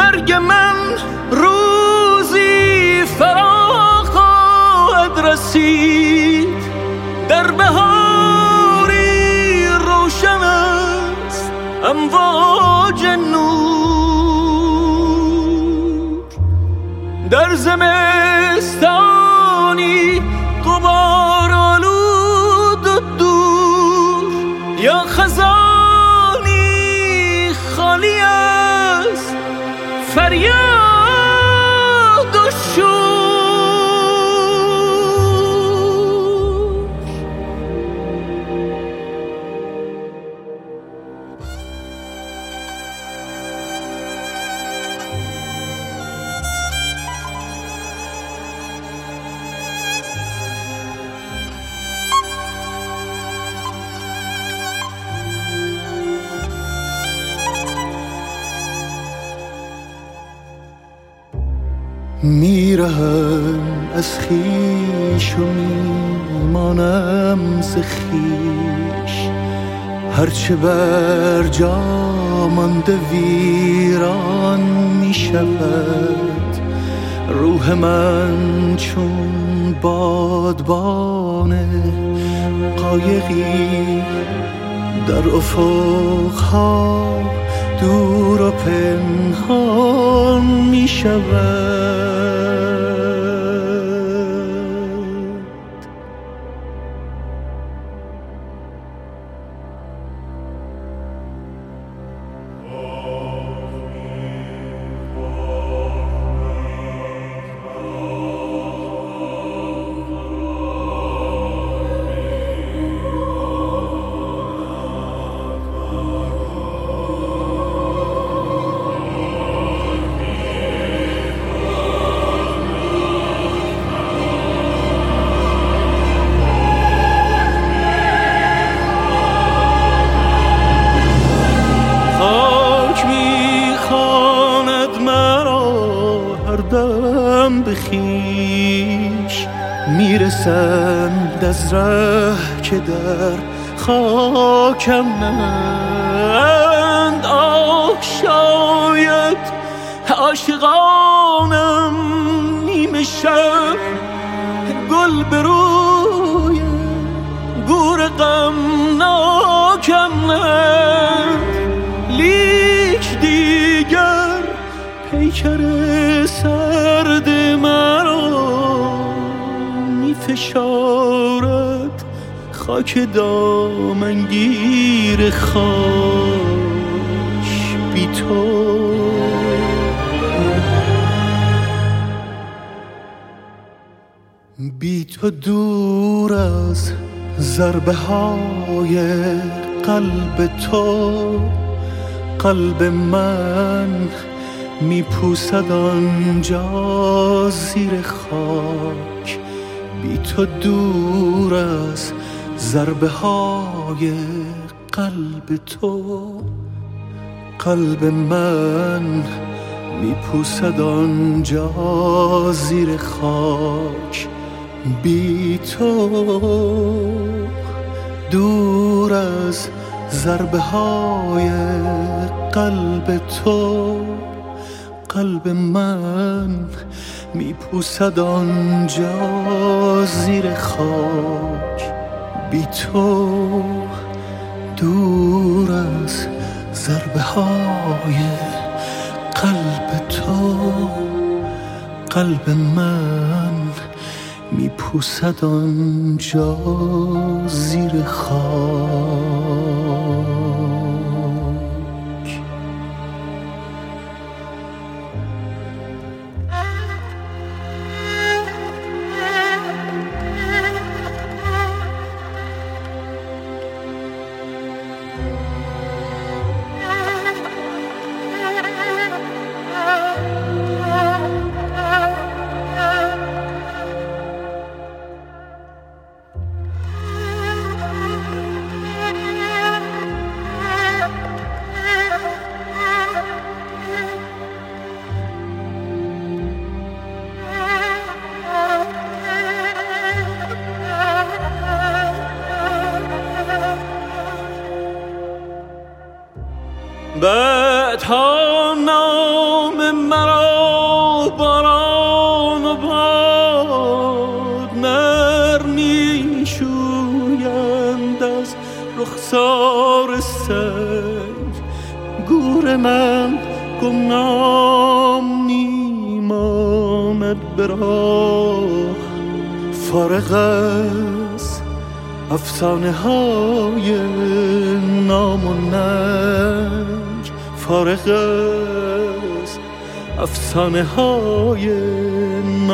مرگ من روزی فرا خواهد رسید، در بهاری روشن است امواج نور، در زمستانی غبار آلود و دور، یا خزانی خالی از فریاد و شور. میرهم از خویش و میمانم ز خویش، هرچه بر جا مانده ویران میشود. روح من چون بادبان قایقی در افقها دور و پنهان می شود. بخیش میرسند از ره که در خاکم نند. آه شاید عاشقانم نیمه شب گل به روی گور غمناکم نند، لیک دیگر پیکر سرد مرا میفشارد خاک دامنگیر خاک بی تو. بی تو دور از ضربه های قلب تو، قلب من میپوسد آنجا زیر خاک. بی تو دور از ضربه های قلب تو، قلب من میپوسد آنجا زیر خاک. بی تو دور از ضربه های قلب تو، قلب من میپوسد آنجا زیر خاک. بی تو دور از ضربه های قلب تو، قلب من میپوسد آنجا زیر خاک. به تا نام مرا باران و باد نرمی شویند از رخسار سنگ، گور من گمنام میماند به راه، فارغ از افسانه های نام و ننج، فارغ از افسانه های